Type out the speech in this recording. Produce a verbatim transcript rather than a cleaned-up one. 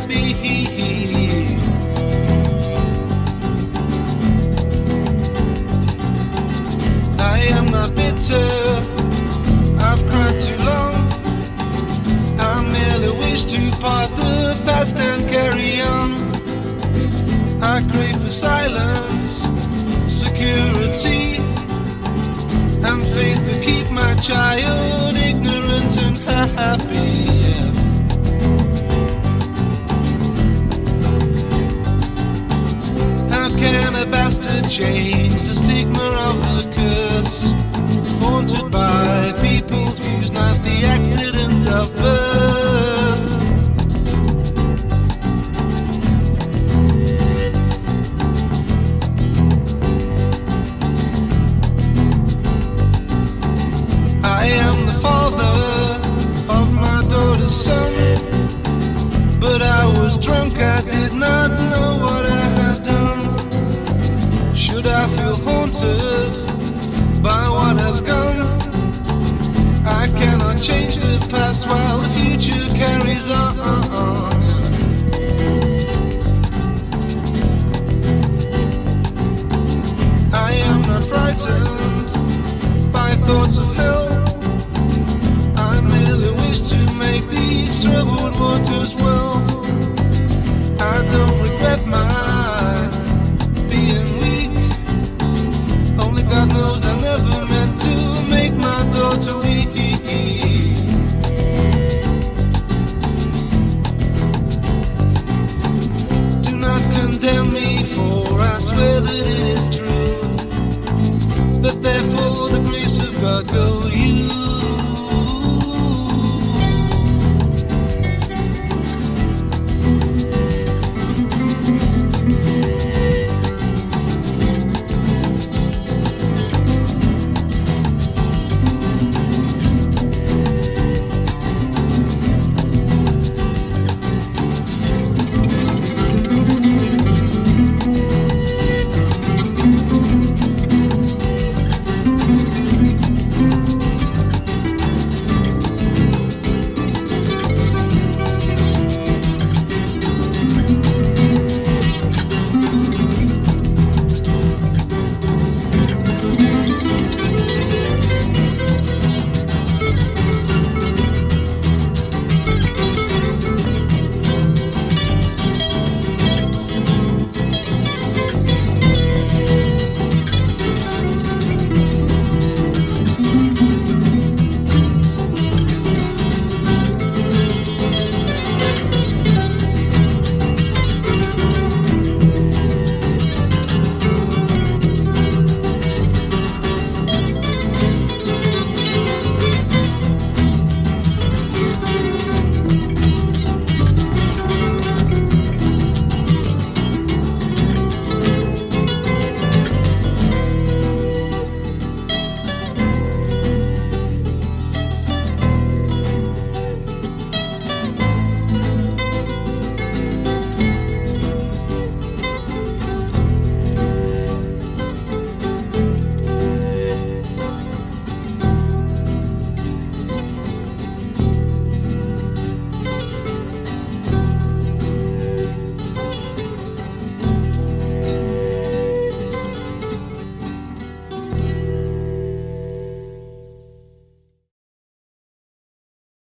be. I am not bitter, I've cried too long. I merely wish to part the past and carry on. I crave for silence, security, and faith to keep my child ignorant and happy. Yeah. How can a bastard change the stigma of the curse? Haunted by people's views, not the accident of birth. I am the father of my daughter's son, but I was drunk, I did not know what I had done. Should I feel haunted by what has gone? I cannot change the past while the future carries on. I am not frightened by thoughts of hell. I merely wish to make these troubled waters well. I don't regret my being weak. Only God knows I never meant to make my daughter weak. Do not condemn me, for I swear that